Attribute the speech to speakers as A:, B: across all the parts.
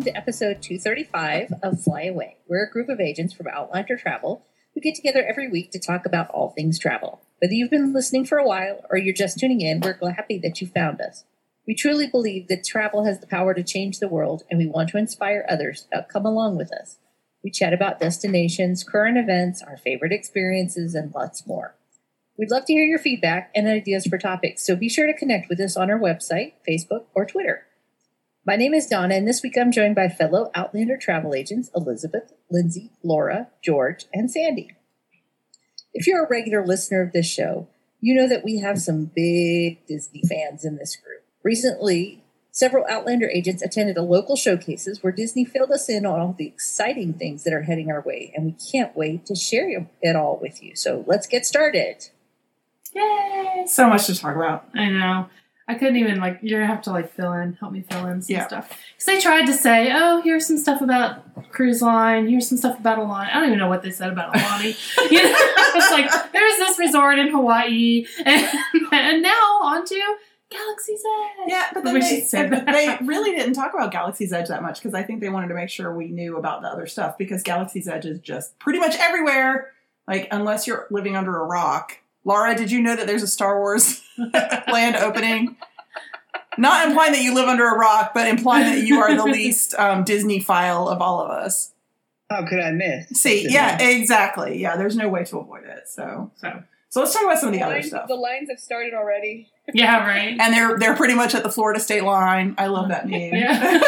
A: welcome to episode 235 of Fly Away. We're a group of agents from Outlander Travel who get together every week to talk about all things travel. Whether you've been listening for a while or you're just tuning in, we're happy that you found us. We truly believe that travel has the power to change the world, and we want to inspire others to come along with us. We chat about destinations, current events, our favorite experiences, and lots more. We'd love to hear your feedback and ideas for topics, so be sure to connect with us on our website, Facebook, or Twitter. My name is Donna, and this week I'm joined by fellow Outlander travel agents Elizabeth, Lindsay, Laura, George, and Sandy. If you're a regular listener of this show, you know that we have some big Disney fans in this group. Recently, several Outlander agents attended a local showcases where Disney filled us in on all the exciting things that are heading our way, and we can't wait to share it all with you. So let's get started.
B: Yay!
C: So much to talk about.
B: I know. I couldn't even, you're going to have to, help me fill in some stuff. Because they tried to say, oh, here's some stuff about cruise line, here's some stuff about Aulani. I don't even know what they said about Aulani. It's like, there's this resort in Hawaii, and now on to Galaxy's Edge.
C: Yeah, but then they really didn't talk about Galaxy's Edge that much because I think they wanted to make sure we knew about the other stuff because Galaxy's Edge is just pretty much everywhere, unless you're living under a rock. Laura, did you know that there's a Star Wars land opening? Not implying that you live under a rock, but implying that you are the least Disney-phile of all of us.
D: How could I miss?
C: See, yeah, exactly. Yeah, there's no way to avoid it. So let's talk about some of the other stuff.
E: The lines have started already.
B: Yeah, right.
C: And they're pretty much at the Florida state line. I love that name.
B: Yeah.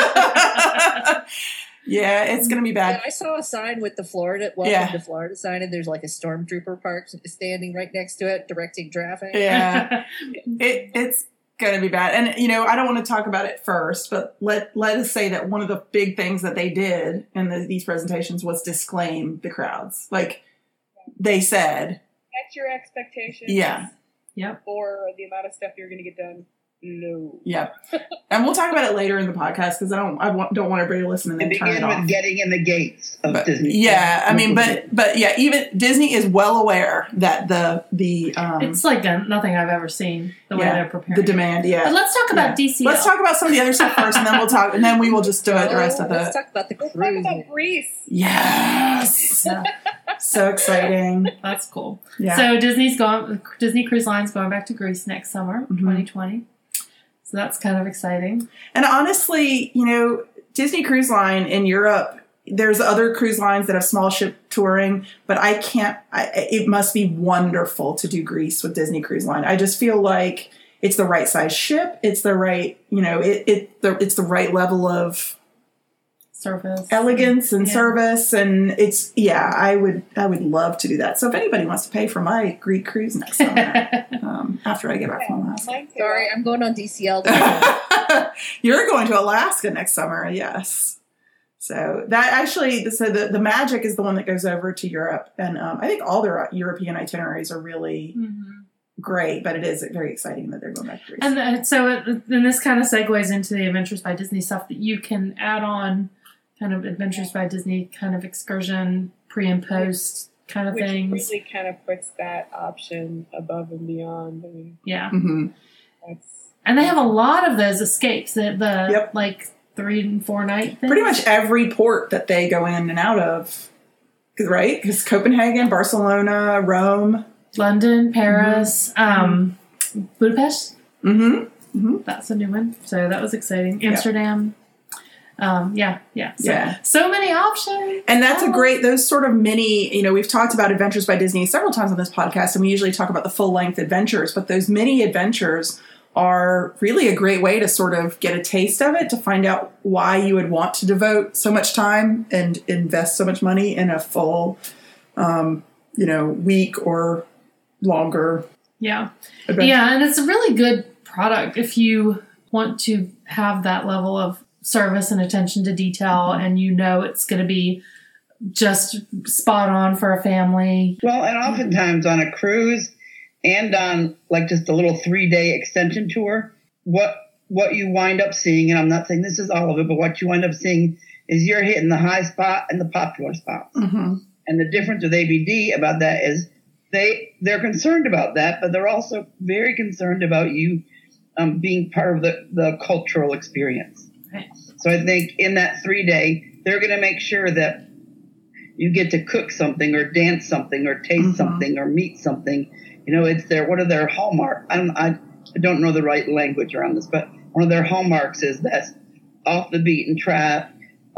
C: Yeah, it's going to be bad.
A: Yeah, I saw a sign with the Welcome to Florida sign, and there's a stormtrooper park standing right next to it, directing traffic.
C: Yeah, it's going to be bad. And, I don't want to talk about it first, but let us say that one of the big things that they did in these presentations was disclaim the crowds. They said.
E: That's your expectations.
C: Yeah.
B: Yep.
E: For the amount of stuff you're going to get done. No.
C: Yep. And we'll talk about it later in the podcast because I don't want everybody to listen and then turn it off.
D: With getting in the gates of Disney.
C: Yeah, I mean, but yeah, even Disney is well aware that the
B: it's nothing I've ever seen the way they're preparing
C: the demand. Yeah.
B: But let's talk about DCL.
C: Let's talk about some of the other stuff first, and then we'll talk, and then we will just do it the rest of the.
A: Let's talk about the cruise.
E: Let's talk about Greece.
C: Yes. Yeah. So exciting.
B: That's cool.
C: Yeah.
B: So Disney Cruise Line's going back to Greece next summer, 2020. So that's kind of exciting.
C: And honestly, Disney Cruise Line in Europe, there's other cruise lines that have small ship touring, but it must be wonderful to do Greece with Disney Cruise Line. I just feel like it's the right size ship. It's the right, it's the right level of
B: service,
C: elegance and service. And I would love to do that. So if anybody wants to pay for my Greek cruise next summer, after I get back from Alaska.
A: Sorry, I'm going on DCL.
C: You're going to Alaska next summer. Yes. So that actually, the Magic is the one that goes over to Europe. And I think all their European itineraries are really great, but it is very exciting that they're going back to Greece.
B: And so this kind of segues into the Adventures by Disney stuff that you can add on kind of Adventures by Disney kind of excursion, pre and post kind of things.
E: Which really kind of puts that option above and beyond.
B: Yeah.
C: Mm-hmm.
B: And they have a lot of those escapes, 3 and 4 night things.
C: Pretty much every port that they go in and out of, right? Because Copenhagen, Barcelona, Rome.
B: London, Paris, Budapest.
C: Mm-hmm. Mm-hmm.
B: That's a new one. So that was exciting. Amsterdam.
C: Yeah.
B: So many options.
C: And that's those sort of mini, we've talked about Adventures by Disney several times on this podcast, and we usually talk about the full length adventures, but those mini adventures are really a great way to sort of get a taste of it, to find out why you would want to devote so much time and invest so much money in a full, week or longer.
B: Yeah.
C: Adventure.
B: Yeah. And it's a really good product if you want to have that level of service and attention to detail, and it's going to be just spot on for a family.
D: Well, and oftentimes on a cruise and on just a little 3-day extension tour, what you wind up seeing, and I'm not saying this is all of it, but what you wind up seeing is you're hitting the high spot and the popular spots.
C: Mm-hmm.
D: And the difference with ABD about that is they're concerned about that, but they're also very concerned about you being part of the cultural experience.
B: Right.
D: So I think in that 3-day, they're going to make sure that you get to cook something or dance something or taste something or meet something. It's one of their hallmarks. I don't know the right language around this, but one of their hallmarks is that off the beaten path,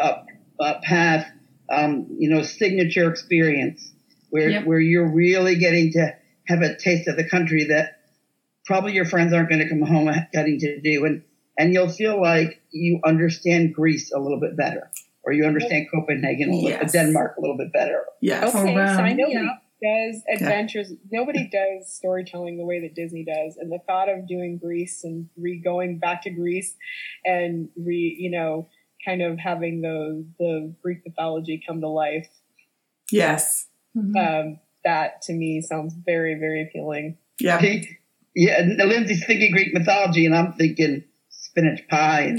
D: signature experience where you're really getting to have a taste of the country that probably your friends aren't going to come home getting to do. And you'll feel like you understand Greece a little bit better, or you understand Copenhagen, Denmark a little bit better.
C: Yes.
A: Okay, sign me
E: Nobody
A: up.
E: does adventures. Nobody does storytelling the way that Disney does, and the thought of doing Greece and going back to Greece and kind of having the Greek mythology come to life.
C: Yes.
E: That to me sounds very, very appealing.
C: Yeah.
D: Yeah. Lindsay's thinking Greek mythology, and I'm thinking spinach pie.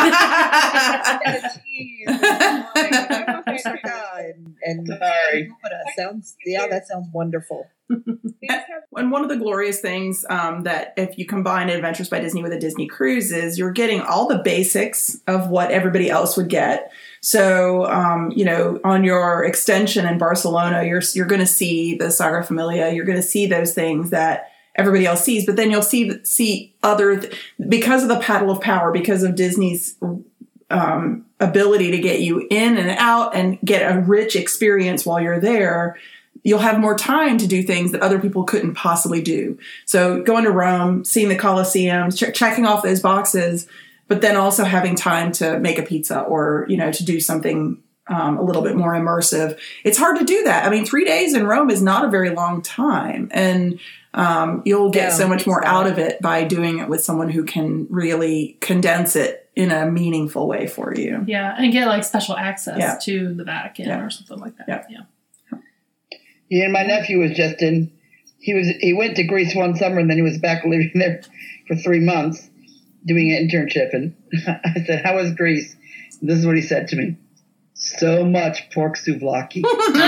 A: And
D: Sorry.
A: that sounds wonderful.
C: And one of the glorious things that if you combine Adventures by Disney with a Disney cruise is you're getting all the basics of what everybody else would get. So, on your extension in Barcelona, you're going to see the Sagra Familia. You're going to see those things that everybody else sees, but then you'll see other because of the paddle of power, because of Disney's ability to get you in and out and get a rich experience while you're there. You'll have more time to do things that other people couldn't possibly do. So going to Rome, seeing the Colosseum, checking off those boxes, but then also having time to make a pizza or, to do something a little bit more immersive. It's hard to do that. I mean, 3 days in Rome is not a very long time. And you'll get so much more out of it by doing it with someone who can really condense it in a meaningful way for you.
B: Yeah, and get like special access to the Vatican or something like that. Yeah.
D: Yeah, and my nephew was just in. He went to Greece one summer, and then he was back living there for 3 months doing an internship. And I said, "How was Greece?" And this is what he said to me: "So much pork souvlaki."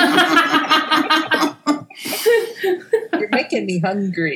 A: You're making me hungry.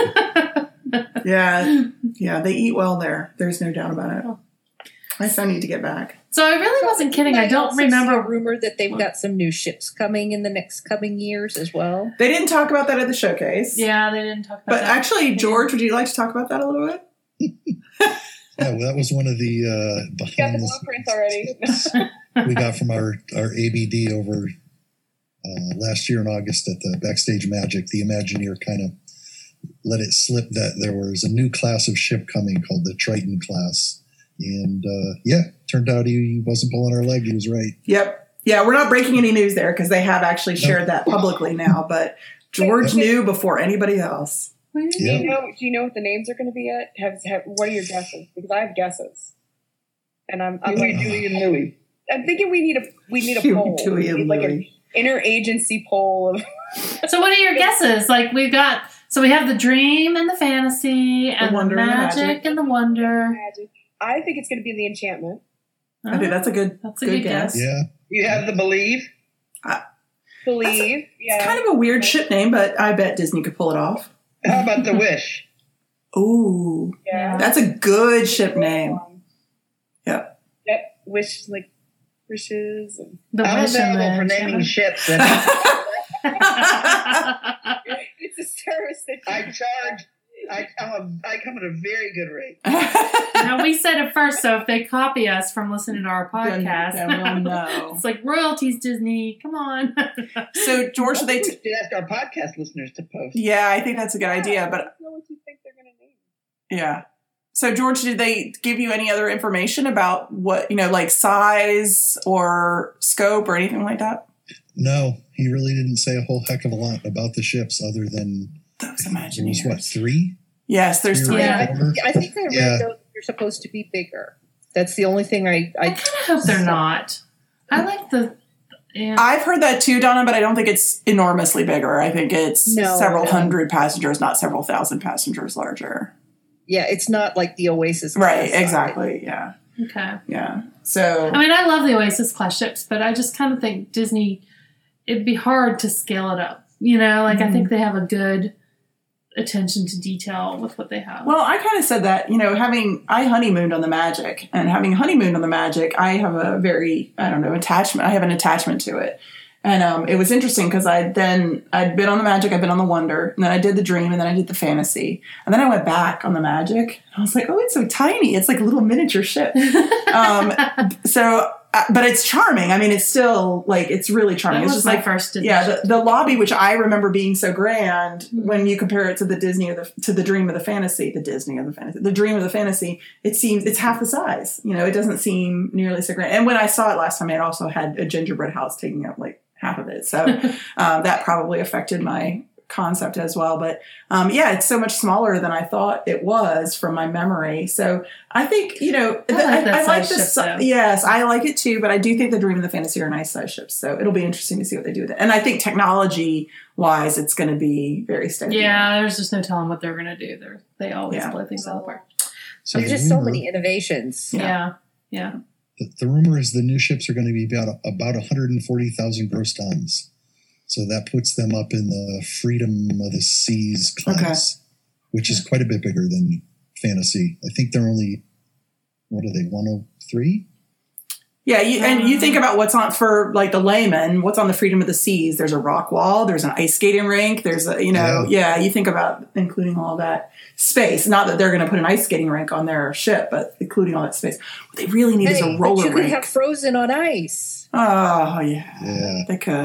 C: Yeah, they eat well there. There's no doubt about it. I still need to get back.
B: So I really wasn't kidding. I don't remember
A: a rumor that they've got some new ships coming in the next coming years as well.
C: They didn't talk about that at the showcase.
B: Yeah, they didn't talk about
C: but
B: that.
C: But actually, George, would you like to talk about that a little bit?
F: Yeah, well, that was one of the
E: got the blueprints already.
F: we got from our ABD over last year in August at the Backstage Magic. The Imagineer kind of let it slip that there was a new class of ship coming called the Triton class. And turned out he wasn't pulling our leg. He was right.
C: Yep. Yeah, we're not breaking any news there because they have actually shared that publicly now. But George knew before anybody else.
E: Do you know what the names are going to be yet? What are your guesses? Because I have guesses, and I'm
D: Huey, Dewey, and Louie.
E: I'm thinking we need a poll.
C: Dewey, and
E: like
C: Louie.
E: an interagency poll of.
B: So what are your guesses? Like we have the dream and the fantasy and the magic and the wonder.
E: Magic. I think it's going to be the enchantment.
C: I think that's a good guess.
F: Yeah.
D: You have the Believe.
E: Believe.
C: It's kind of a weird ship name, but I bet Disney could pull it off.
D: How about the Wish?
C: Ooh.
E: Yeah.
C: That's a good ship name. Yep.
E: Yep. Wish, like wishes. And
D: I'm available for naming ships.
E: It's a service that
D: I charge. I come at a very good rate.
B: Now we said it first, so if they copy us from listening to our podcast,
C: then we'll know.
B: It's like royalties, Disney. Come on.
C: So George,
D: We should ask our podcast listeners to post.
C: Yeah, I think that's a good idea. But
E: I don't know what you think they're going to name.
C: Yeah. So George, did they give you any other information about what like size or scope or anything like that?
F: No, he really didn't say a whole heck of a lot about the ships other than
C: those
F: there
C: Imagineers.
F: was, 3?
C: Yes, there's 3.
A: Yeah, I think I read those are supposed to be bigger. That's the only thing I
B: kind of hope they're not. I like the. Yeah.
C: I've heard that too, Donna, but I don't think it's enormously bigger. I think it's several hundred passengers, not several thousand passengers larger.
A: Yeah, it's not like the Oasis class.
C: Right, exactly. Yeah.
B: Okay.
C: Yeah. So
B: I mean, I love the Oasis class ships, but I just kind of think Disney, it'd be hard to scale it up. I think they have a good attention to detail with what they have.
C: Well, I kind of said that, I honeymooned on the Magic, and having honeymooned on the Magic, I have a very, attachment. I have an attachment to it. And it was interesting because I'd been on the Magic, I'd been on the Wonder, and then I did the Dream, and then I did the Fantasy. And then I went back on the Magic, and I was like, oh, it's so tiny. It's like a little miniature ship. But it's charming. I mean, it's still it's really charming.
B: That
C: it's
B: was
C: just
B: my first edition.
C: Yeah, the lobby, which I remember being so grand, when you compare it to the Disney to the Dream of the Fantasy, the Dream of the Fantasy, it's half the size. It doesn't seem nearly so grand. And when I saw it last time, it also had a gingerbread house taking up half of it. So that probably affected my concept as well. But it's so much smaller than I thought it was from my memory. So I think, I like this. Yes, I like it too. But I do think the Dream and the Fantasy are nice size ships. So it'll be interesting to see what they do with it. And I think technology wise, it's going to be very steady.
B: Yeah, there's just no telling what they're going to do. They always blow things out of the park.
A: So there's just so many innovations.
B: Yeah.
F: The rumor is the new ships are going to be about 140,000 gross tons. So that puts them up in the Freedom of the Seas class, which is quite a bit bigger than Fantasy. I think they're only, 103?
C: Yeah, you think about what's on for the layman. What's on the Freedom of the Seas? There's a rock wall. There's an ice skating rink. There's you think about including all that space. Not that they're going to put an ice skating rink on their ship, but including all that space. What they really need is a roller rink.
A: You could have Frozen on ice.
C: Oh yeah, they could.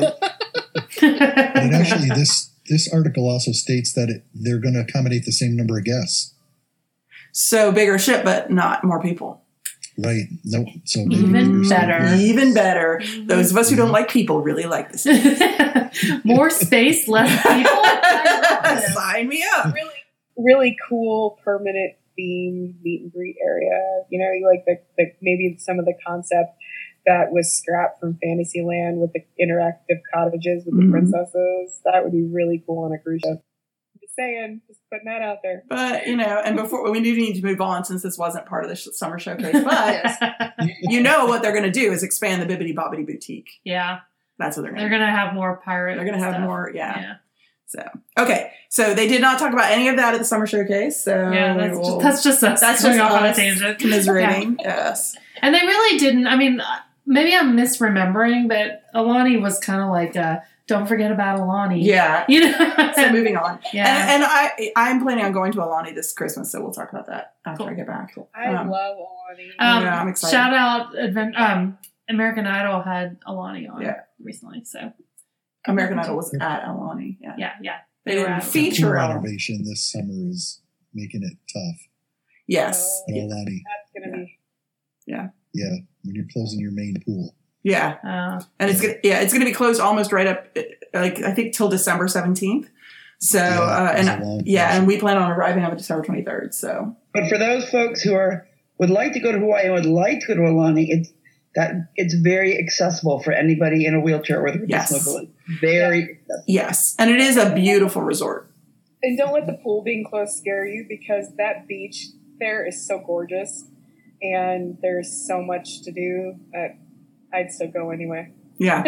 F: And actually, this article also states that they're going to accommodate the same number of guests.
C: So bigger ship, but not more people.
F: Right. Nope. So
B: even better.
C: Even better. Those of us who don't like people really like this.
B: More space, less people.
C: Sign me up.
E: Really, really cool permanent themed meet and greet area. You like the maybe some of the concept that was scrapped from Fantasyland with the interactive cottages with the princesses. That would be really cool on a cruise ship. Just saying, just putting that out there.
C: But, and before we do need to move on since this wasn't part of the summer showcase, but what they're going to do is expand the Bibbidi Bobbidi Boutique.
B: Yeah.
C: That's what they're going to do.
B: They're going to have more pirate.
C: They're going to have
B: stuff.
C: more, yeah. So, okay. So they did not talk about any of that at the summer showcase. So
B: yeah, that's just us. That's just off on a tangent.
C: Commiserating. Yes.
B: And they really didn't, maybe I'm misremembering, but Alani was kind of like, don't forget about Alani.
C: Yeah. So moving on.
B: Yeah.
C: And I'm planning on going to Alani this Christmas, so we'll talk about that after I get back.
E: I love Alani.
C: I'm excited.
B: Shout out, American Idol had Alani on recently, so.
C: American Idol was at Alani. Yeah. They didn't feature
F: renovation this summer is making it tough.
C: Yes.
F: Alani.
E: That's going to be.
C: Yeah.
F: Yeah. When you're closing your main pool.
C: Yeah. And it's gonna be closed almost right up, I think till December 17th. So, and we plan on arriving on December 23rd. So,
D: but for those folks who would like to go to Hawaii and would like to go to Alani, it's very accessible for anybody in a wheelchair or with a disability. Very accessible.
C: Yes, and it is a beautiful resort.
E: And don't let the pool being closed scare you, because that beach there is so gorgeous, and there's so much to do that I'd still go anyway.
C: Yeah.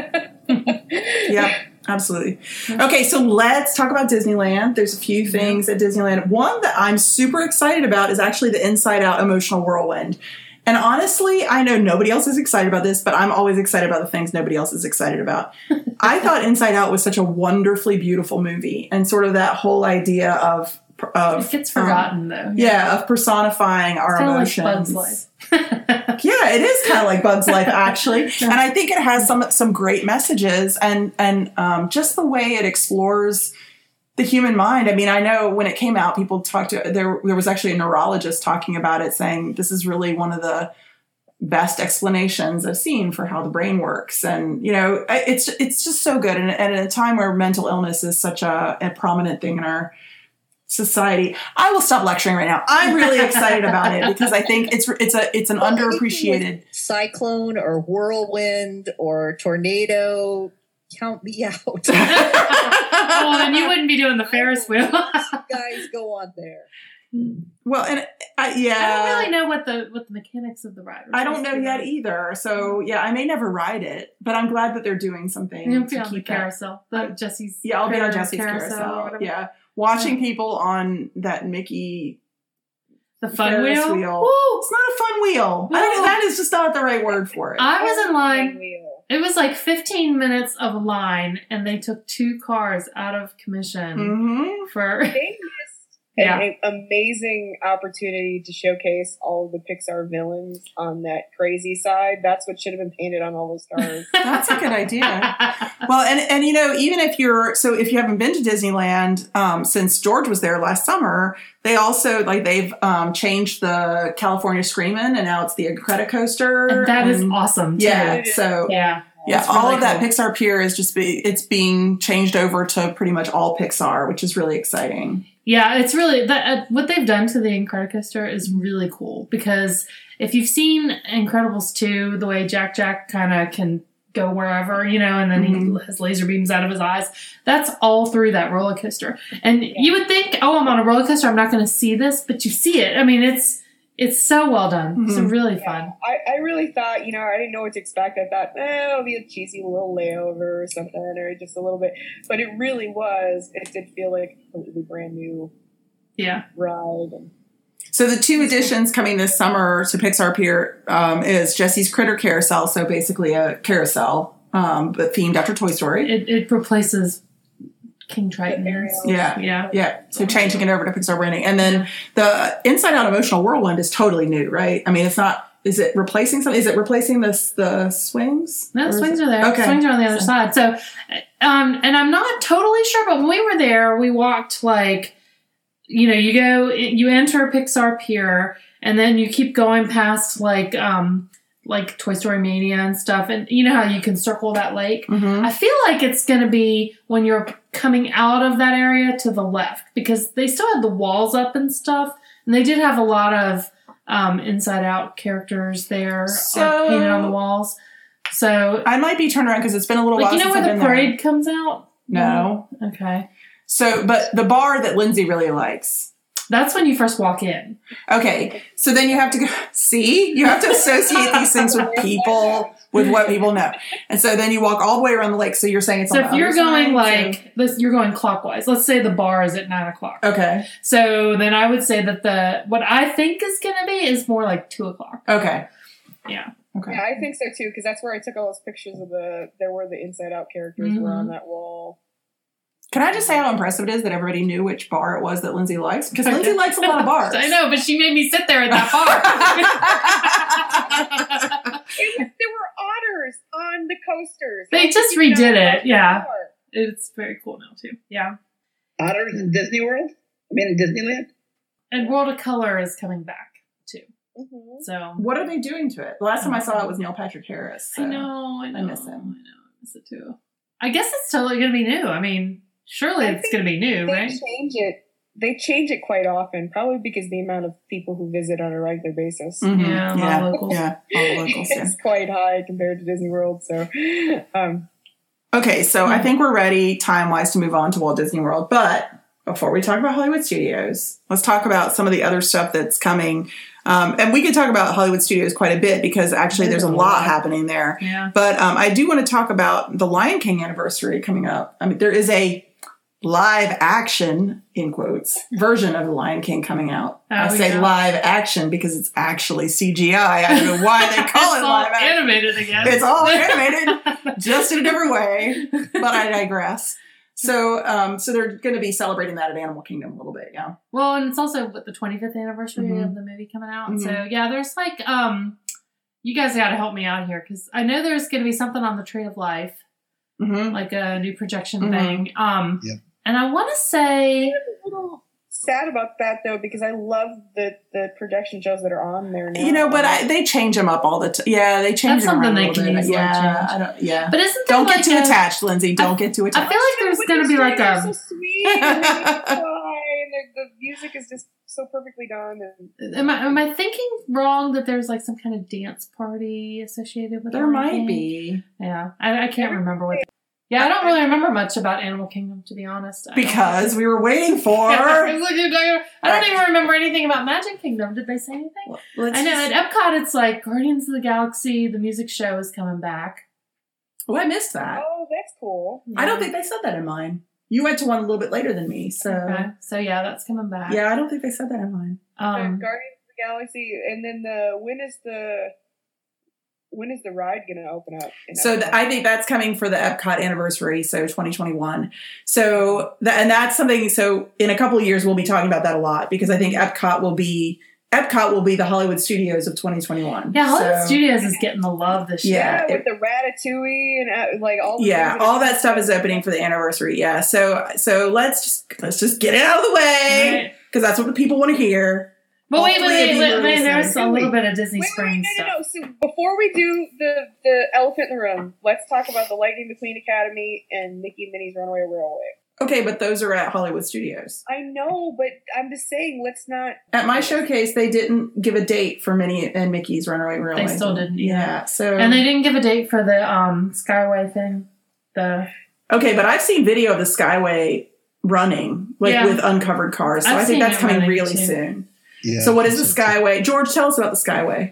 C: Yeah, absolutely. Okay, so let's talk about Disneyland. There's a few things at Disneyland. One that I'm super excited about is actually the Inside Out Emotional Whirlwind. And honestly, I know nobody else is excited about this, but I'm always excited about the things nobody else is excited about. I thought Inside Out was such a wonderfully beautiful movie, and sort of that whole idea of
B: it gets forgotten though.
C: Yeah, of personifying our emotions.
B: Like Bug's Life.
C: Yeah, it is kind of like Bug's Life, actually. And I think it has some great messages, and just the way it explores the human mind. I mean, I know when it came out, people talked to there was actually a neurologist talking about it, saying this is really one of the best explanations I've seen for how the brain works. And, it's just so good. And at a time where mental illness is such a prominent thing in our society, I will stop lecturing right now. I'm really excited about it because I think it's an underappreciated
A: cyclone or whirlwind or tornado. Count me out.
B: Oh, and you wouldn't be doing the Ferris wheel.
A: Guys, go on there.
C: Well, and
B: I don't really know what the mechanics of the ride are.
C: I don't know yet either. So yeah, I may never ride it, but I'm glad that they're doing something.
B: You'll be on the carousel. Jesse's.
C: Yeah, I'll be on Jesse's carousel. Yeah. watching people on that Mickey
B: The fun
C: Ferris
B: wheel?
C: wheel.
B: Woo!
C: It's not a fun wheel. I think that is just not the right word for it.
B: I was in line.
E: Wheel.
B: It was like 15 minutes of line, and they took 2 cars out of commission
C: Mm-hmm.
B: for.
E: They missed an amazing opportunity to showcase all of the Pixar villains on that crazy side. That's what should have been painted on all those cars.
C: That's a good idea. Well, and you know, even if if you haven't been to Disneyland since George was there last summer, they also they've changed the California Screamin', and now it's the Incredicoaster.
B: And that is awesome too.
C: Yeah. So
B: Yeah.
C: yeah,
B: It's
C: all
B: really
C: of that
B: cool.
C: Pixar Pier is it's being changed over to pretty much all Pixar, which is really exciting.
B: Yeah, it's really what they've done to the Incredicoaster is really cool, because if you've seen Incredibles 2, the way Jack kind of can go wherever, you know, and then he has laser beams out of his eyes, that's all through that roller coaster. And you would think, oh, I'm on a roller coaster, I'm not going to see this, but you see it. I mean, it's so well done. It's really fun.
E: I really thought, you know, I didn't know what to expect. I thought, it'll be a cheesy little layover or something, or just a little bit. But it really was. It did feel like a completely brand new ride. And
C: So the 2 additions coming this summer to Pixar Pier is Jesse's Critter Carousel, so basically a carousel, but themed after Toy Story.
B: It replaces King Triton.
C: Yeah. So changing it over to Pixar branding. And then the Inside Out Emotional Whirlwind is totally new, right? I mean, it's not, is it replacing something? Is it replacing the swings?
B: No, the swings are there.
C: Okay.
B: The swings are on the other side. So, and I'm not totally sure, but when we were there, we walked you enter Pixar Pier, and then you keep going past like Toy Story Mania and stuff, and you know how you can circle that lake?
C: Mm-hmm.
B: I feel like it's going to be when you're coming out of that area to the left, because they still had the walls up and stuff, and they did have a lot of Inside Out characters there painted on the walls. So
C: I might be turned around because it's been a little while
B: you know
C: since
B: where
C: I've
B: the
C: been
B: parade
C: there.
B: comes out?
C: No.
B: Okay.
C: So, but the bar that Lindsay really likes.
B: That's when you first walk in.
C: Okay, so then you have to go, you have to associate these things with people, with what people know. And so then you walk all the way around the lake. So you're saying it's
B: So
C: on
B: if
C: the
B: you're
C: other
B: going
C: side,
B: you're going clockwise. Let's say the bar is at 9:00.
C: Okay.
B: So then I would say that what I think is going to be is more like 2:00.
C: Okay.
B: Yeah.
C: Okay.
E: yeah, I think so too, because that's where I took all those pictures of there were the Inside Out characters were on that wall.
C: Can I just say how impressive it is that everybody knew which bar it was that Lindsay likes? Because Lindsay likes a lot of bars.
B: I know, but she made me sit there at that bar.
E: There were otters on the coasters.
B: They
E: How
B: just
E: could you
B: redid
E: not
B: it,
E: love
B: yeah.
E: the bar?
B: It's very cool now too. Yeah.
D: Otters in Disney World? I mean, in Disneyland?
B: And World of Color is coming back too.
E: Mhm.
B: So
C: What are they doing to it? The last time I saw it was Neil Patrick Harris. So.
B: I know.
C: I miss him.
B: I know. I miss it too. I guess it's totally going to be new. I mean, surely
E: I
B: it's
E: think
B: going to be new,
E: They
B: right?
E: change it. They change it quite often, probably because the amount of people who visit on a regular basis
C: Mhm.
B: Yeah, a lot of locals.
C: Yeah, all the locals. Yeah.
E: is quite high compared to Disney World. So,
C: Okay, so I think we're ready time-wise to move on to Walt Disney World. But before we talk about Hollywood Studios, let's talk about some of the other stuff that's coming. And we could talk about Hollywood Studios quite a bit because actually there's a lot happening there.
B: Yeah.
C: But I do want to talk about the Lion King anniversary coming up. I mean, there is a live action, in quotes, version of the Lion King coming out.
B: Oh,
C: I say
B: yeah.
C: live action because it's actually CGI. I don't know why they call
B: It's
C: it
B: all
C: live action.
B: animated again.
C: It's all animated, just in a different way. But I digress. So they're going to be celebrating that at Animal Kingdom a little bit, yeah.
B: Well, and it's also the 25th anniversary of the movie coming out. So yeah, there's like you guys got to help me out here because I know there's going to be something on the Tree of Life, like a new projection thing. And I want to say
E: I'm a little sad about that though because I love the production shows that are on there now.
C: You know, but they change them up all the time. Yeah, they change
B: That's
C: them around
B: something
C: a
B: they
C: little
B: can
C: bit.
B: easily change.
C: But
B: isn't there
C: don't
B: like
C: get too attached, Lindsay. Don't get too
B: I
C: attached.
B: feel like there's going to be like
E: They're
B: a.
E: so sweet and they make me cry, and the music is just so perfectly done. And
B: Am I thinking wrong that there's like some kind of dance party associated with
C: There
B: Lion
C: might
B: King?
C: be.
B: Yeah, I can't remember what. Yeah, I don't really remember much about Animal Kingdom, to be honest.
C: Because we were waiting for...
B: I don't even remember anything about Magic Kingdom. Did they say anything? I know, at Epcot, it's like Guardians of the Galaxy, the music show is coming back.
C: Oh, I missed that.
E: oh, that's cool.
C: I don't think they said that in mine. You went to one a little bit later than me, so
B: Okay. So yeah, that's coming back.
C: yeah, I don't think they said that in mine.
E: Guardians of the Galaxy, and then when is the ride going to open up?
C: So I think that's coming for the Epcot anniversary, so 2021. So and that's something. So in a couple of years, we'll be talking about that a lot because I think Epcot will be the Hollywood Studios of 2021.
B: Yeah, Hollywood Studios is getting the love this year.
C: Yeah,
E: with the Ratatouille and like all.
C: All that stuff is opening for the anniversary. Yeah, so let's just get it out of the way because that's what the people want to hear.
B: But wait, there's a little bit of Disney Springs stuff.
E: No. So before we do the elephant in the room, let's talk about the Lightning McQueen Academy and Mickey and Minnie's Runaway Railway.
C: Okay, but those are at Hollywood Studios.
E: I know, but I'm just saying, let's not.
C: At my showcase, they didn't give a date for Minnie and Mickey's Runaway Railway.
B: They still didn't.
C: Yeah. So
B: and they didn't give a date for the Skyway thing.
C: Okay, but I've seen video of the Skyway running with uncovered cars, so I think that's coming really soon.
F: Yeah,
C: so what is the Skyway? George, tell us about the Skyway.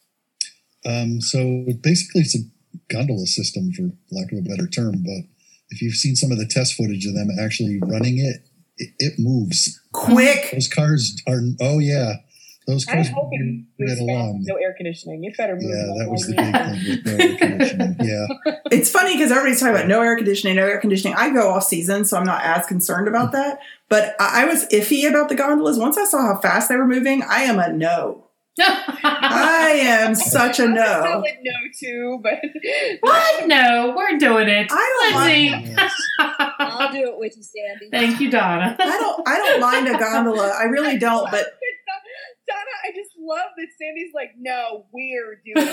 F: So basically it's a gondola system, for lack of a better term, but if you've seen some of the test footage of them actually running it moves.
C: Quick!
F: Those cars are, those cars
E: I hope it
F: right along.
E: No air conditioning. It better move.
F: Yeah, that was the big thing with no air conditioning. Yeah.
C: It's funny because everybody's talking about no air conditioning. I go off season, so I'm not as concerned about that. But I was iffy about the gondolas. Once I saw how fast they were moving, I am a no. I am such a no.
E: I would no too, but
B: what? No, we're doing it.
A: I'll do it with you, Sandy.
B: Thank you, Donna.
C: I don't mind a gondola. I really don't. But
E: Donna, I just love that Sandy's like, no, we're doing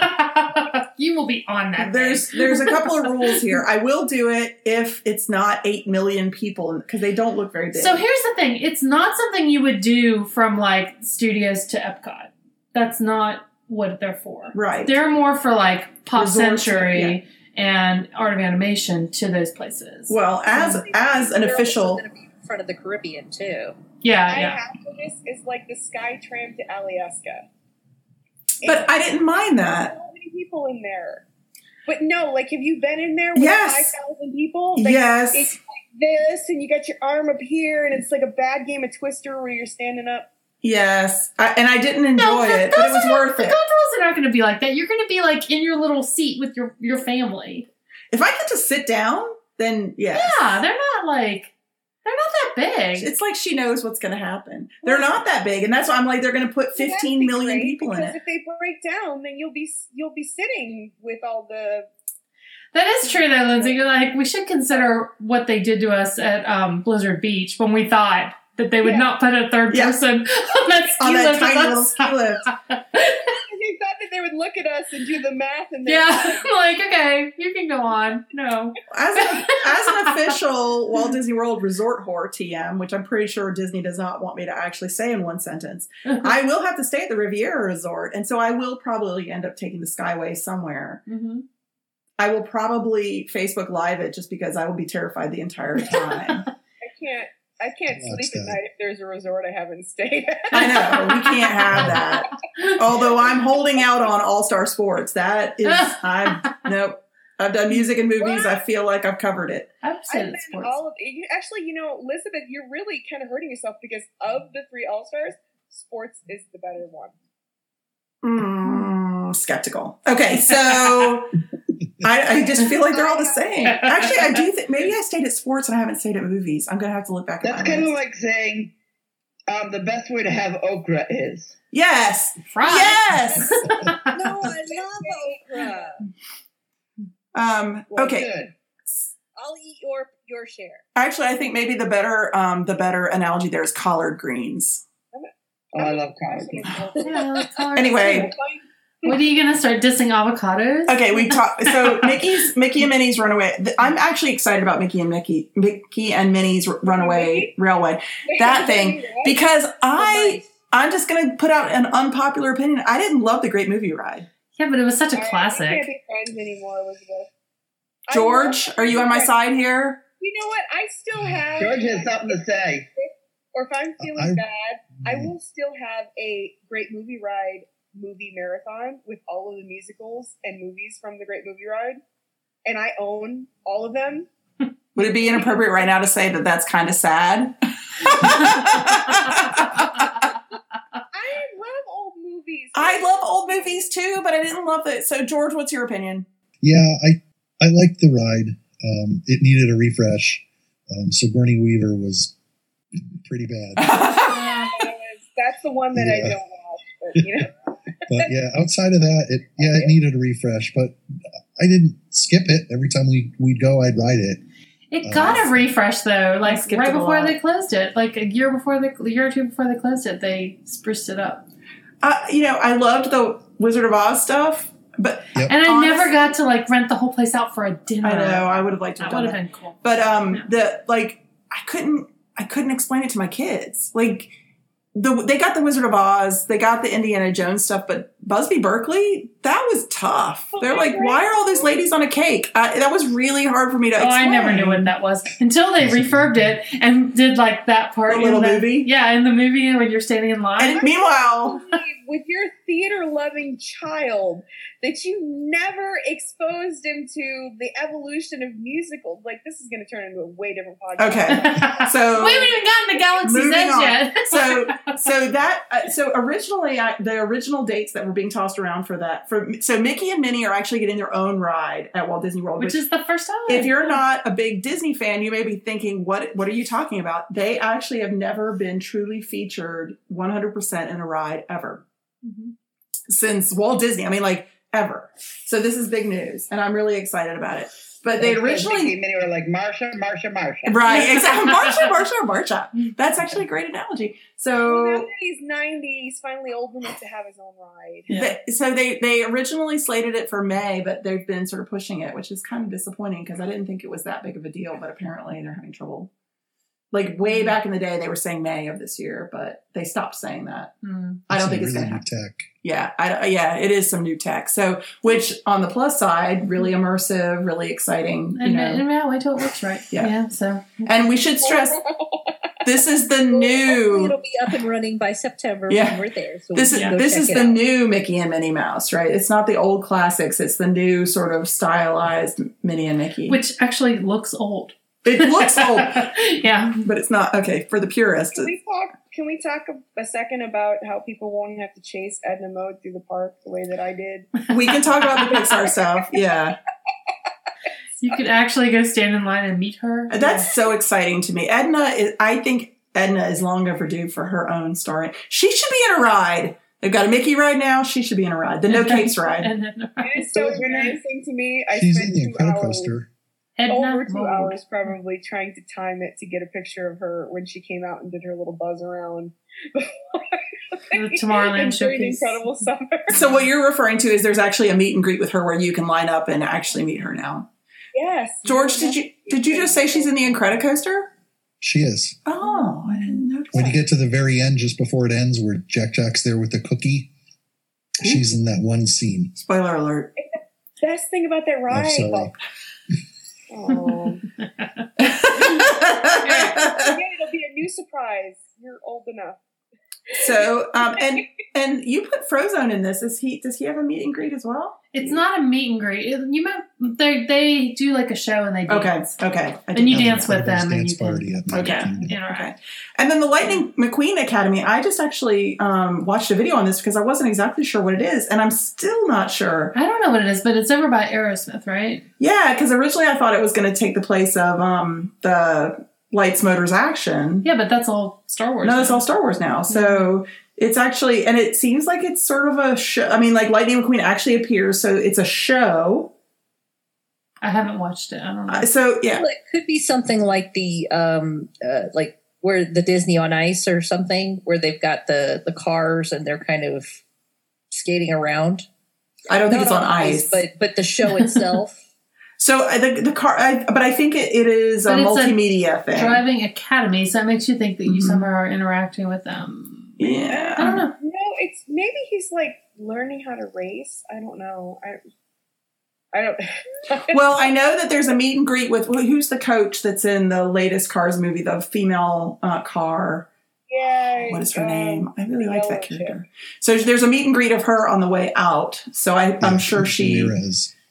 E: it.
B: You will be on that.
C: There's a couple of rules here. I will do it if it's not 8 million people because they don't look very big.
B: So here's the thing: it's not something you would do from like Studios to Epcot. That's not what they're for.
C: Right.
B: They're more for like Pop
C: Resorts,
B: Century and Art of Animation to those places.
C: Well, as an official,
A: going to be in front of the Caribbean too.
B: Yeah.
E: Half of this is like the SkyTram to Alyeska.
C: But I didn't mind that.
E: So many people in there. But no, like, have you been in there with 5,000 people? Like,
C: yes.
E: It's like this, and you got your arm up here, and it's like a bad game of Twister where you're standing up.
C: Yes, and I didn't enjoy it, but it was worth it.
B: The gondolas are not going to be like that. You're going to be like in your little seat with your family.
C: If I get to sit down, then yes.
B: Yeah, they're not that big.
C: It's like she knows what's going to happen. They're not that big, and that's why I'm like they're going to put 15 million people in it.
E: Because if they break down, then you'll be sitting with all the.
B: That is true, though, Lindsay. You're like, we should consider what they did to us at Blizzard Beach when we thought that they would not put a third person on that ski lift.
C: Tiny little ski lift.
E: You thought that they would look at us and do the math, and
B: like, okay, you can go on. No,
C: as an official Walt Disney World resort whore TM, which I'm pretty sure Disney does not want me to actually say in one sentence, I will have to stay at the Riviera Resort, and so I will probably end up taking the Skyway somewhere.
B: Mm-hmm.
C: I will probably Facebook Live it just because I will be terrified the entire time.
E: I can't sleep at night if there's a resort I haven't stayed at.
C: I know. We can't have that. Although I'm holding out on All-Star Sports. That is, nope. I've done music and movies. What? I feel like I've covered it.
B: I've said sports.
E: Actually, Elizabeth, you're really kind of hurting yourself because of the 3 All-Stars, sports is the better one.
C: Skeptical. Okay, so I just feel like they're all the same. Actually, I do think maybe I stayed at sports and I haven't stayed at movies. I'm going to have to look back at
D: That's kind of like saying the best way to have okra is.
C: Yes.
B: Fried.
C: Yes.
A: No, I love okra.
C: Okay.
A: Good. I'll eat your share.
C: Actually, I think maybe the better analogy there is collard greens.
D: Oh, I love collard greens.
B: Yeah, I love collard
C: Anyway.
B: greens. When are you going to start dissing avocados?
C: Okay, we talked. So Mickey and Minnie's Runaway. I'm actually excited about Mickey and Minnie's Runaway Railway. That thing because I'm just going to put out an unpopular opinion. I didn't love the Great Movie Ride.
B: Yeah, but it was such a classic.
E: We can't be friends anymore, Elizabeth.
C: George, are you on my side here?
E: You know what? I still have.
D: George has something to say.
E: Or if I'm feeling bad, I will still have a Great Movie Ride movie marathon with all of the musicals and movies from the Great Movie Ride, and I own all of them.
C: Would it be inappropriate right now to say that that's kind of sad?
E: I love old movies.
C: I love old movies too, but I didn't love it. So, George, what's your opinion?
F: Yeah, I liked the ride. It needed a refresh. Sigourney Weaver was pretty bad.
E: That's the one that I don't watch, but you know.
F: But yeah, outside of that, it needed a refresh. But I didn't skip it. Every time we'd go, I'd ride it.
B: It got a refresh though, like
C: skipped
B: right
C: it a
B: before
C: lot.
B: they closed it, like a year or two before they closed it, they spruced it up.
C: I loved the Wizard of Oz stuff, but
F: Yep.
B: And I never got to like rent the whole place out for a dinner.
C: I know I would have liked to have
B: That
C: done
B: would
C: that.
B: have been cool.
C: But I couldn't explain it to my kids. Like they got the Wizard of Oz, they got the Indiana Jones stuff, but Busby Berkeley, that was tough. They're like, why are all these ladies on a cake? That was really hard for me to explain.
B: I never knew what that was until they refurbed it and did like that part
C: The little movie?
B: Yeah, in the movie when you're standing in line.
C: And meanwhile,
E: With your theater-loving child, that you never exposed him to the evolution of musicals. Like, this is going to turn into a way different podcast.
C: okay. So
B: we haven't even gotten to Galaxy's
C: moving
B: Edge
C: on.
B: yet.
C: So originally, the original dates that were being tossed around for that, so Mickey and Minnie are actually getting their own ride at Walt Disney World,
B: Which is the first time.
C: if you're not a big Disney fan, you may be thinking, what are you talking about? They actually have never been truly featured 100% in a ride ever.
B: Mhm.
C: Since Walt Disney. I mean, like, ever. So this is big news, and I'm really excited about it. But they originally...
D: Many were like, Marsha.
C: Right, exactly. Marsha. That's actually a great analogy.
E: Well, now
C: So...
E: that he's 90, he's finally old enough to have his own ride.
B: Yeah.
C: They originally slated it for May, but they've been sort of pushing it, which is kind of disappointing because I didn't think it was that big of a deal, but apparently they're having trouble. Like way back in the day, they were saying May of this year, but they stopped saying that. I don't think it's
F: really
C: going to
F: new
C: happen.
F: tech.
C: Yeah, it is some new tech. So, which on the plus side, really immersive, really exciting.
B: And yeah, wait till it works right.
C: Yeah.
B: So
C: And we should stress this is the
A: Hopefully
C: new.
A: it'll be up and running by September
C: Yeah.
A: when we're there. So
C: This
A: we
C: is
A: can go
C: this
A: check
C: is
A: it
C: the
A: out.
C: new Mickey and Minnie Mouse, right? It's not the old classics. It's the new sort of stylized Minnie and Mickey.
B: which actually looks old.
C: It looks old,
B: Yeah.
C: but it's not. Okay, for the purist.
E: Can we talk a second about how people won't have to chase Edna Mode through the park the way that I did?
C: We can talk about the Pixar stuff. Yeah.
B: You could actually go stand in line and meet her.
C: That's so exciting to me. I think Edna is long overdue for her own starring. She should be in a ride. They've got a Mickey ride now. She should be in a ride. The No Capes ride.
B: And then,
E: It is so embarrassing to me. I
F: She's
E: spent
F: in the
E: 2 hours,
F: Incredicoaster.
E: over 2
B: Mode.
E: hours probably trying to time it to get a picture of her when she came out and did her little buzz around.
B: The Tomorrowland
E: during
B: showcase.
E: Incredible Summer.
C: So what you're referring to is there's actually a meet and greet with her where you can line up and actually meet her now.
E: Yes.
C: George, did you just say she's in the Incredicoaster?
F: She is.
C: Oh, I didn't notice.
F: When you
C: that.
F: get to the very end, just before it ends, where Jack's there with the cookie, she's in that one scene.
C: Spoiler alert.
E: Best thing about that ride.
F: sorry.
E: Oh. Yeah, it'll be a new surprise. You're old enough.
C: So, and you put Frozone in this. Does he have a meet and greet as well?
B: It's not a meet and greet. They do like a show and they dance.
C: Okay.
B: And you
F: Having
B: dance with
F: Incredibles
B: them and
F: dance
B: you can.
F: party at Magic
C: Okay.
F: Kingdom.
B: Yeah,
C: Okay. And then the Lightning McQueen Academy, I just actually watched a video on this because I wasn't exactly sure what it is, and I'm still not sure.
B: I don't know what it is, but it's over by Aerosmith, right?
C: Yeah, because originally I thought it was going to take the place of the Lights, Motors, Action.
B: Yeah, but that's all Star Wars.
C: No, it's all Star Wars now. So it's actually, and it seems like it's sort of a show. I mean, like Lightning McQueen actually appears, so it's a show.
B: I haven't watched it. I don't know.
C: So yeah,
A: Well, it could be something like the like where the Disney on Ice or something, where they've got the cars and they're kind of skating around.
C: I don't think
A: Not
C: it's on ice.
A: but the show itself.
C: So the car, but I think it is a
B: But it's a
C: multimedia thing.
B: Driving Academy, so that makes you think that you
C: Mhm.
B: somehow are interacting with them.
C: Yeah.
B: I don't know.
E: No, it's maybe he's like learning how to race. I don't know. I don't.
C: Well, I know that there's a meet and greet with who's the coach that's in the latest Cars movie, the female car.
E: Yeah.
C: What is her name? I really like that
E: yellow
C: character. So there's a meet and greet of her on the way out. So I'm sure she.
F: Ramirez.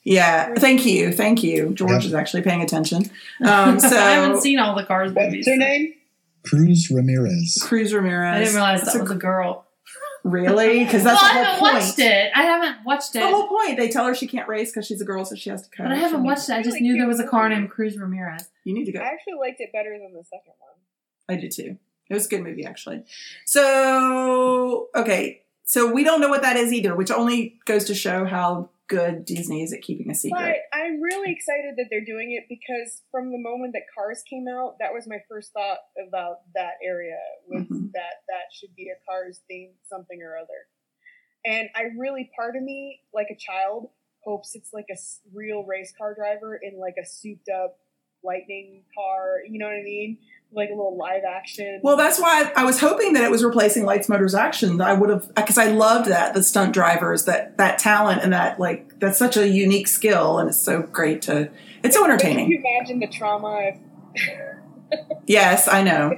C: Yeah, thank you. George is actually paying attention. So
B: I haven't seen all the Cars
D: What's
B: movies.
D: her name?
F: Cruz Ramirez.
C: Cruz Ramirez.
B: I didn't realize that was a girl.
C: Really? Because that's
B: Well,
C: the
B: I
C: whole
B: haven't
C: point.
B: watched it. I haven't watched
C: The
B: it.
C: whole point. They tell her she can't race because she's a girl, so she has to cut.
B: But I haven't watched it. I just knew there was a car named Cruz Ramirez.
C: You need to go.
E: I actually liked it better than the second one.
C: I did too. It was a good movie, actually. So, okay. So we don't know what that is either, which only goes to show how good Disney is at keeping a secret.
E: But I'm really excited that they're doing it because from the moment that Cars came out, that was my first thought about that area, was that should be a Cars themed something or other. And I really, part of me, like a child, hopes it's like a real race car driver in like a souped up lightning car, you know what I mean? Like a little live action.
C: Well, that's why I was hoping that it was replacing Lights, Motors, Action. I would have, because I loved that, the stunt drivers, that talent, and that, like, that's such a unique skill, and it's so great to, it's so
E: Can
C: entertaining.
E: you imagine the trauma
C: Yes, I know.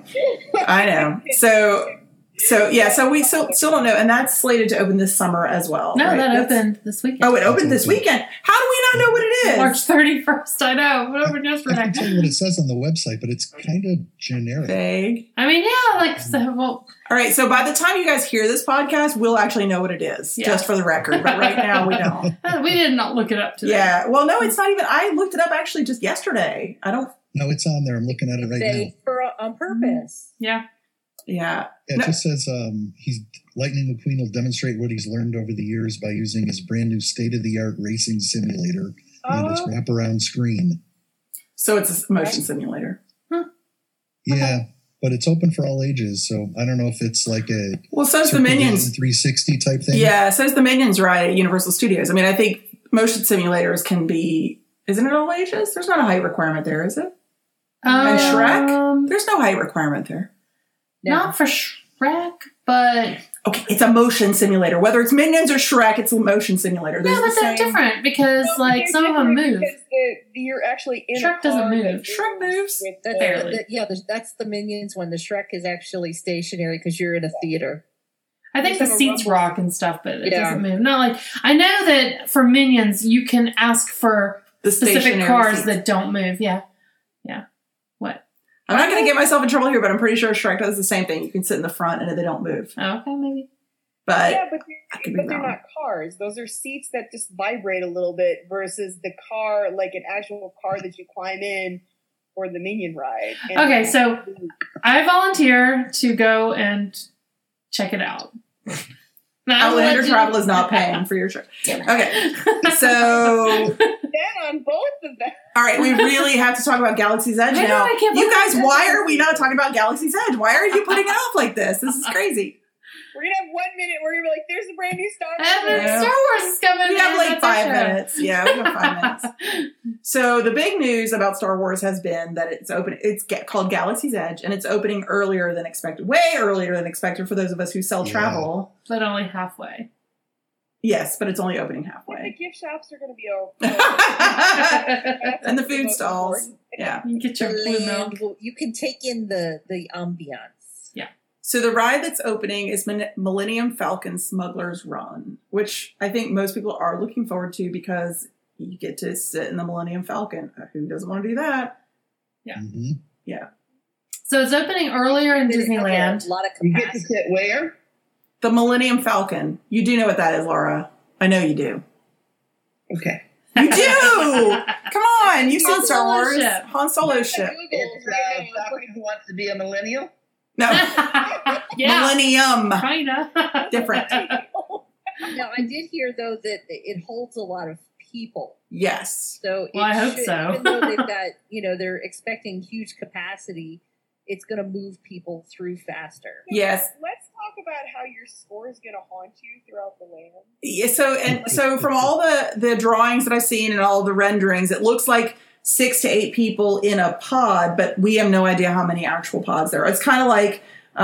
C: So we still don't know, and that's slated to open this summer as well.
B: No,
C: right?
B: that
C: That's-
B: opened this weekend.
C: Oh, it opened this weekend. How do we not know what it is?
B: March 31st. I know. It opened
F: I
B: yesterday.
F: can tell you what it says on the website, but it's kind of generic.
C: Vague.
B: I mean, yeah, like, so, well,
C: All right, so by the time you guys hear this podcast, we'll actually know what it is,
B: Yeah.
C: just for the record. But right now, we don't.
B: we did not look it up today.
C: Yeah. Well, no, it's not even. I looked it up actually just yesterday. I don't.
F: No, it's on there. I'm looking at it right now.
A: They on purpose.
B: Yeah.
C: Yeah.
F: It
C: No.
F: just says Lightning McQueen will demonstrate what he's learned over the years by using his brand new state-of-the-art racing simulator and its wraparound screen.
C: So it's a motion simulator.
F: Yeah, but it's open for all ages, so I don't know if it's like a
C: Well, so's the
F: Circuit
C: Minions.
F: 360 type thing.
C: Yeah, so's the Minions ride at Universal Studios. I mean, I think motion simulators can be. Isn't it all ages? There's not a height requirement there, is it? And Shrek? There's no height requirement there.
B: Not for Shrek, but
C: Okay, it's a motion simulator. Whether it's Minions or Shrek, it's a motion simulator.
B: yeah, but they're different because like some of them move.
E: Because you're actually in
B: Shrek
E: a
B: doesn't
E: car
B: move.
E: that
C: Shrek moves.
E: with
A: That,
B: Barely.
A: that's the Minions one. The Shrek is actually stationary because you're in a theater.
B: I think the
E: There's
B: seats
E: a rumble.
B: rock and stuff, but it
A: Yeah.
B: doesn't move. Not like I know that for Minions you can ask for
C: The
B: specific
C: stationary
B: cars
C: seats.
B: that don't move. Yeah. What?
C: I'm not going to get myself in trouble here, but I'm pretty sure Shrek does the same thing. You can sit in the front and they don't move.
B: Oh, okay, maybe.
C: But
E: Yeah, but
C: I could be
E: they're
C: wrong.
E: not cars. Those are seats that just vibrate a little bit versus the car, like an actual car that you climb in for the Minion ride. And
B: Okay, so I volunteer to go and check it out. Now,
C: Outlander Travel is not paying for your trip. Okay, so
E: then on both of them.
C: all right, we really have to talk about Galaxy's Edge
B: I know,
C: now.
B: I can't
C: You
B: believe
C: guys,
B: I
C: why
B: said
C: are we not talking about Galaxy's Edge? Why are you putting it off like this? This is crazy.
E: We're going to have 1 minute. We're going to be like, there's a brand new Star Wars.
B: And then
C: Yeah.
B: Star Wars is coming.
C: We have
B: in.
C: like
B: That's our
C: 5
B: show.
C: minutes. Yeah, we have 5 minutes. So the big news about Star Wars has been that it's open. It's called Galaxy's Edge, and it's opening earlier than expected. Way earlier than expected for those of us who sell
F: Yeah.
C: travel.
B: But only halfway.
C: Yes, but it's only opening
E: The
C: halfway.
E: gift shops are going to be open.
C: And the food stalls. Yeah.
B: You can get your
A: The
B: blue
A: land
B: milk.
A: will- you can take in the ambiance.
C: So the ride that's opening is Millennium Falcon Smuggler's Run, which I think most people are looking forward to because you get to sit in the Millennium Falcon. Who doesn't want to do that?
F: Mhm.
B: So it's opening earlier in
A: They have
B: Disneyland.
A: a lot of
D: You get to
A: capacity.
D: sit where?
C: The Millennium Falcon. You do know what that is, Laura. I know you do.
D: Okay.
C: You do! Come on, you've seen
B: Han
C: Star
B: Solo's
C: Wars.
B: ship.
C: Han Solo's ship.
D: It's Falcon Who Wants to Be a Millennial.
C: No,
B: Yeah.
C: Millennium.
B: Kinda.
C: Different.
A: Now, I did hear though that it holds a lot of people.
C: Yes.
A: So
B: Well, I hope so.
A: Even though they've got, they're expecting huge capacity, it's going to move people through faster.
C: Yes.
E: Let's talk about how your score is going to haunt you throughout the land.
C: Yeah, so from all the drawings that I've seen and all the renderings, it looks like 6 to 8 people in a pod, but we have no idea how many actual pods there are. It's kind of like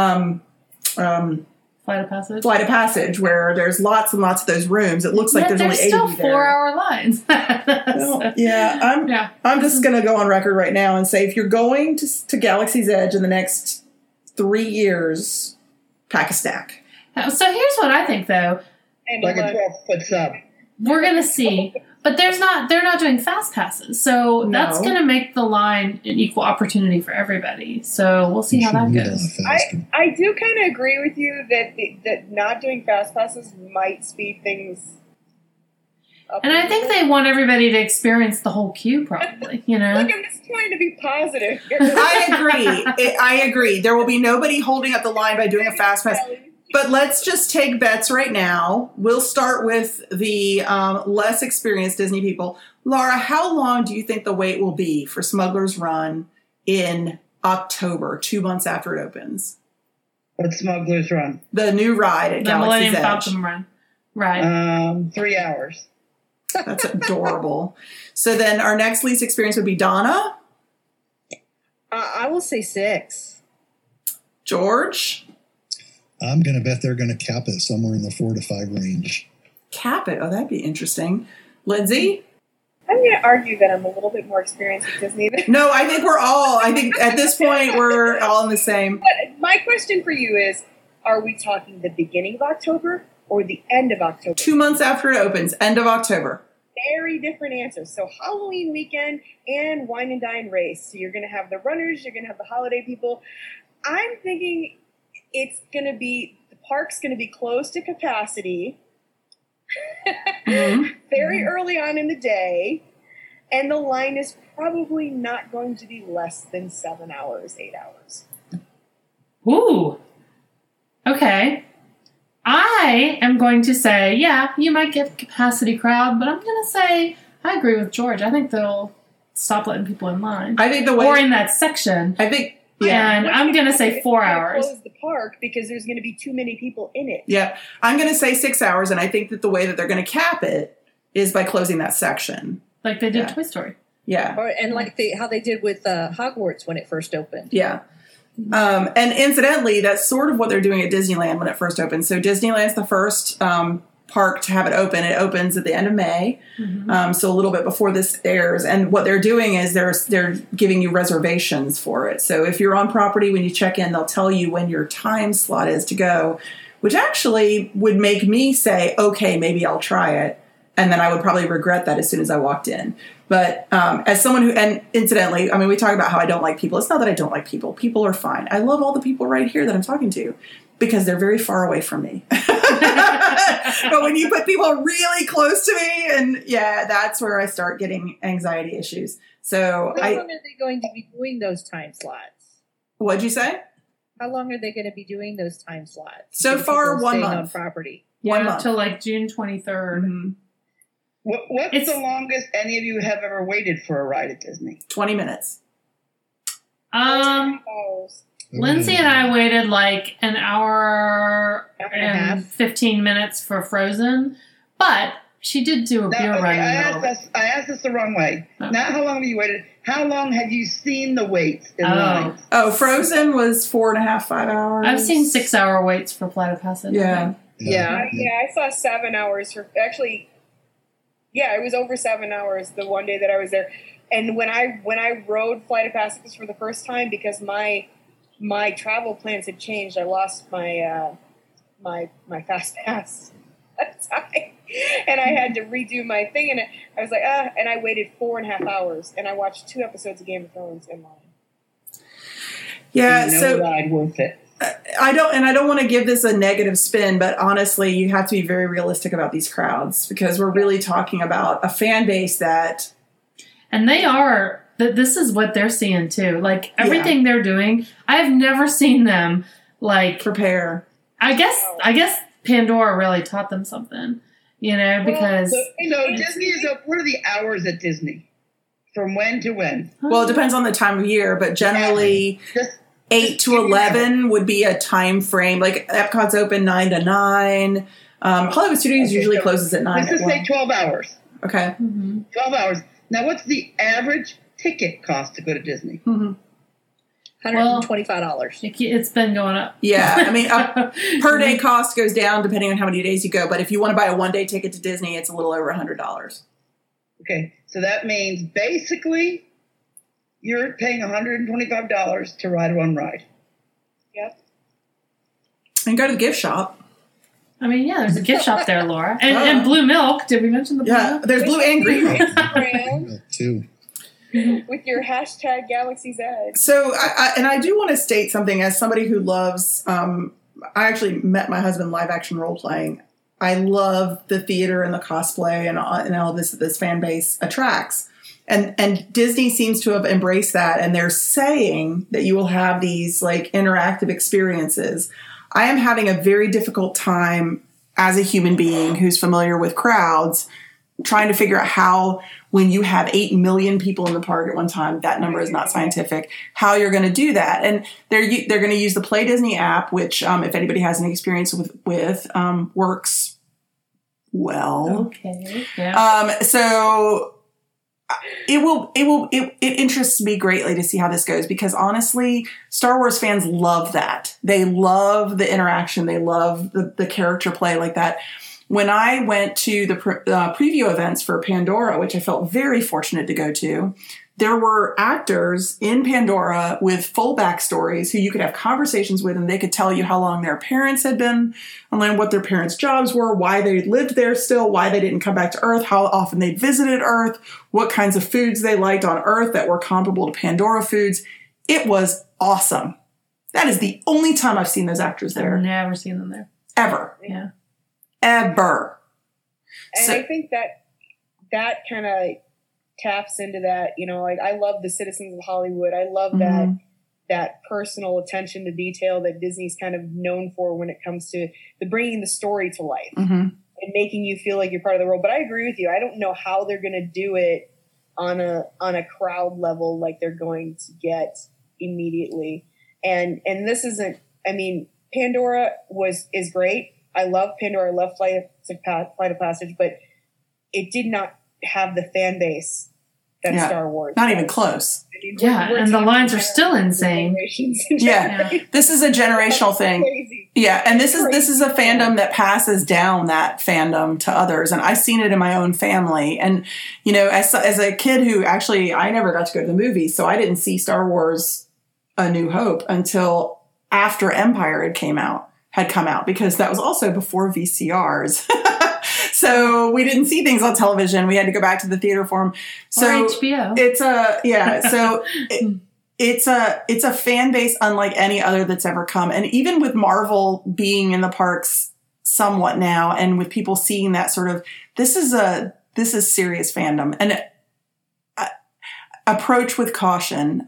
B: Flight of Passage.
C: Flight of Passage, where there's lots and lots of those rooms. It looks like
B: Yet
C: there's only 80
B: still
C: there.
B: 4-hour lines.
C: Well, yeah,
B: Yeah.
C: I'm just going to go on record right now and say if you're going to Galaxy's Edge in the next 3 years, pack a stack.
B: So here's what I think, though.
E: And
D: Like a
E: look,
D: 12-foot sub.
B: We're going to see. But they're not doing fast passes, so that's going to make the line an equal opportunity for everybody. So we'll see how that goes.
E: I do kind of agree with you that not doing fast passes might speed things up.
B: And I think they want everybody to experience the whole queue, probably. You know,
E: look, I'm just trying to be positive here.
C: I agree. There will be nobody holding up the line by doing a fast pass. But let's just take bets right now. We'll start with the less experienced Disney people. Laura, how long do you think the wait will be for Smuggler's Run in October, 2 months after it opens?
D: What's Smuggler's Run?
C: The new ride at Galaxy's Edge.
B: Falcon Run. Right.
D: 3 hours.
C: That's adorable. So then our next least experience would be Donna.
A: I will say 6.
C: George.
F: I'm going to bet they're going to cap it somewhere in the 4 to 5 range.
C: Cap it? Oh, that'd be interesting. Lindsay?
E: I'm going to argue that I'm a little bit more experienced with Disney than...
C: No, I think at this point we're all in the same.
E: But my question for you is, are we talking the beginning of October or the end of October?
C: 2 months after it opens, end of October.
E: Very different answers. So Halloween weekend and Wine and Dine race. So you're going to have the runners, you're going to have the holiday people. I'm thinking... the park's going to be close to capacity very early on in the day, and the line is probably not going to be less than 7 hours, 8 hours.
B: Ooh. Okay. I am going to say, yeah, you might get a capacity crowd, but I'm going to say I agree with George. I think they'll stop letting people in line.
C: I think
B: or in that section.
C: Yeah.
B: And I'm going to say 4 hours.
E: Close the park because there's going to be too many people in it.
C: Yeah. I'm going to say 6 hours, and I think that the way that they're going to cap it is by closing that section.
B: Like they did Toy Story.
C: Yeah.
A: And like how they did with Hogwarts when it first opened.
C: Yeah. And incidentally, that's sort of what they're doing at Disneyland when it first opened. So Disneyland's the first park to have it open. It opens at the end of May, so a little bit before this airs. And what they're doing is they're giving you reservations for it. So if you're on property, when you check in, they'll tell you when your time slot is to go, which actually would make me say, okay, maybe I'll try it. And then I would probably regret that as soon as I walked in. But as someone who, and incidentally, I mean, we talk about how I don't like people. It's not that I don't like people. People are fine. I love all the people right here that I'm talking to because they're very far away from me. But when you put people really close to me, and yeah, that's where I start getting anxiety issues. So
A: how long are they going to be doing those time slots?
C: What'd you say?
A: How long are they going to be doing those time slots?
C: So far, 1 month.
A: On property.
B: Yeah,
C: 1 month.
B: Till like June 23rd.
C: Mm-hmm.
D: What's the longest any of you have ever waited for a ride at Disney?
C: 20 minutes.
B: Lindsay and I waited like an hour and 15 minutes for Frozen, but she did do a beer run.
D: I asked this the wrong way. Oh. Not how long have you waited. How long have you seen the waits in lines?
C: Oh, Frozen was 4.5, 5 hours.
B: I've seen 6 hour waits for Flight of Passage.
C: Yeah.
E: I saw 7 hours for actually. Yeah, it was over 7 hours the one day that I was there. And when I rode Flight of Passage for the first time, because my travel plans had changed, I lost my my fast pass that time, and I had to redo my thing. And I was like, and I waited 4.5 hours, and I watched 2 episodes of Game of Thrones in line.
C: Yeah,
D: no ride worth it.
C: I don't want to give this a negative spin, but honestly, you have to be very realistic about these crowds because we're really talking about a fan base that...
B: And they are... This is what they're seeing, too. Like, everything they're doing, I've never seen them, like...
C: Prepare.
B: I guess Pandora really taught them something, you know, because...
D: So Disney is up... What are the hours at Disney? From when to when?
C: Well, it depends on the time of year, but generally... 8 to 11 would be a time frame. Like Epcot's open 9 to 9. Hollywood Studios usually closes at 9.
D: Let's just say 12 hours.
C: Okay.
D: 12 hours. Now, what's the average ticket cost to go to Disney?
A: $125.
B: It's been going up.
C: Yeah. I mean, per day cost goes down depending on how many days you go. But if you want to buy a one-day ticket to Disney, it's a little over $100.
D: Okay. So that means basically... You're paying $125 to ride one ride.
E: Yep.
C: And go to the gift shop.
B: I mean, yeah, there's a gift shop there, Laura. And blue milk. Did we mention the blue milk?
C: There's blue and green milk.
F: Milk too.
E: With your hashtag Galaxy's Edge.
C: So, I do want to state something as somebody who loves, I actually met my husband live action role playing. I love the theater and the cosplay and all this fan base attracts. And Disney seems to have embraced that. And they're saying that you will have these like interactive experiences. I am having a very difficult time as a human being who's familiar with crowds, trying to figure out how, when you have 8 million people in the park at one time, that number is not scientific, how you're going to do that. And they're going to use the Play Disney app, which, if anybody has any experience with works well.
B: Okay. Yeah.
C: So it interests me greatly to see how this goes, because honestly, Star Wars fans love that. They love the interaction. They love the character play like that. When I went to the preview events for Pandora, which I felt very fortunate to go to, there were actors in Pandora with full backstories who you could have conversations with, and they could tell you how long their parents had been on land, what their parents' jobs were, why they lived there still, why they didn't come back to Earth, how often they visited Earth, what kinds of foods they liked on Earth that were comparable to Pandora foods. It was awesome. That is the only time I've seen those actors there.
B: I've never seen them there.
C: Ever.
B: Yeah.
C: Ever.
E: And I think that kind of taps into that, like I love the Citizens of Hollywood. I love that personal attention to detail that Disney's kind of known for when it comes to bringing the story to life and making you feel like you're part of the world. But I agree with you. I don't know how they're going to do it on a crowd level like they're going to get immediately. And this isn't, I mean, Pandora is great. I love Pandora. I love Flight of Passage, but it did not have the fan base that Star Wars
C: not
E: does.
C: Even close.
E: I mean,
B: Yeah, and the lines are still insane.
C: Yeah, this is a generational thing.
E: Crazy.
C: Yeah, and this is a fandom that passes down that fandom to others, and I've seen it in my own family. And as a kid who actually I never got to go to the movies, so I didn't see Star Wars: A New Hope until after Empire had come out, because that was also before VCRs. So we didn't see things on television. We had to go back to the theater for them. So
B: or HBO.
C: It's a fan base unlike any other that's ever come. And even with Marvel being in the parks somewhat now, and with people seeing that sort of, this is serious fandom, and approach with caution.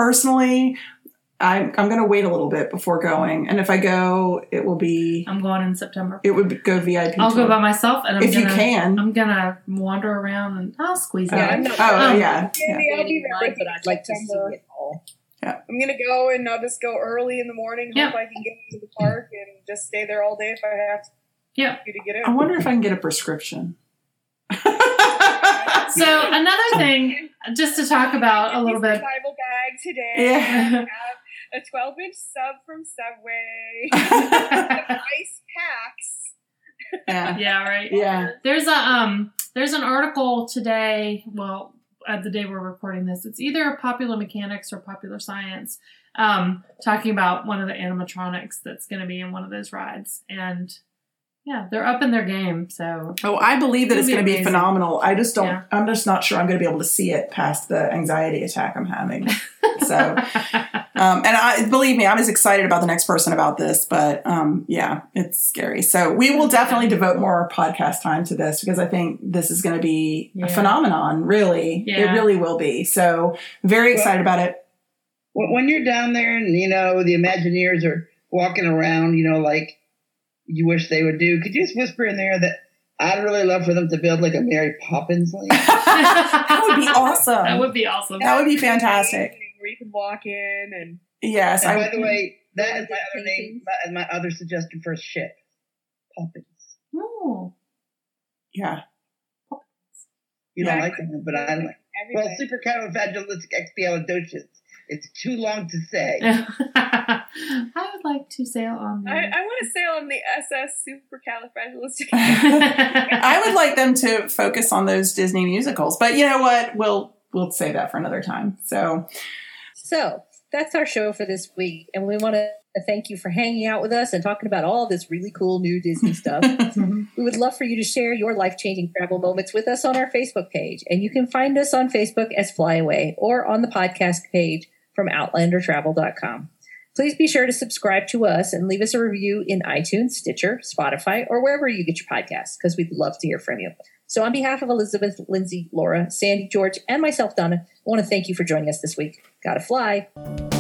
C: I'm going to wait a little bit before going. And if I go, it will be...
B: I'm going in September.
C: It would go VIP.
B: I'll go by myself. And
C: you can.
B: I'm going to wander around and I'll squeeze
E: Yeah,
B: out.
E: I'm not
C: yeah.
E: I'll be there,
A: but I'd like to see it all.
C: Yeah.
E: I'm going to go, and I'll just go early in the morning. Hope I can get into the park and just stay there all day if I have to.
B: Yeah.
E: To get in.
C: I wonder if I can get a prescription.
B: So another thing, just to talk about a little bit.
E: Survival bag today.
C: Yeah.
E: I have a 12-inch sub from Subway. Ice packs.
C: Yeah.
B: Yeah, right.
C: Yeah.
B: There's an article today, well, at the day we're recording this, it's either Popular Mechanics or Popular Science, talking about one of the animatronics that's going to be in one of those rides. And yeah, they're up in their game. So
C: I believe that it's going to be phenomenal. I just don't.
B: Yeah.
C: I'm just not sure I'm going to be able to see it past the anxiety attack I'm having. So, and believe me, I'm as excited about the next person about this. But yeah, it's scary. So we will definitely devote more podcast time to this, because I think this is going to be a phenomenon. Really, it really will be. So very excited about it.
D: When you're down there, and the Imagineers are walking around, like you wish they would do, could you just whisper in there that I'd really love for them to build like a Mary Poppins lane?
C: That would be awesome.
B: That would be awesome.
C: That would be fantastic.
E: Where you can walk in and...
C: Yes.
D: And by the way, that is my other name, my other suggestion for a ship. Poppins.
B: Oh.
C: Yeah.
D: You don't like them, but I like. Well, supercalifragilisticexpialidocious. It's too long to say.
B: I would like to sail on the...
E: I want to sail on the SS Supercalifragilistic.
C: I would like them to focus on those Disney musicals, but you know what? We'll save that for another time. So
A: that's our show for this week. And we want to thank you for hanging out with us and talking about all this really cool new Disney stuff. We would love for you to share your life-changing travel moments with us on our Facebook page. And you can find us on Facebook as Flyaway or on the podcast page from OutlanderTravel.com. Please be sure to subscribe to us and leave us a review in iTunes, Stitcher, Spotify, or wherever you get your podcasts, because we'd love to hear from you. So on behalf of Elizabeth, Lindsay, Laura, Sandy, George, and myself, Donna, I want to thank you for joining us this week. Gotta fly.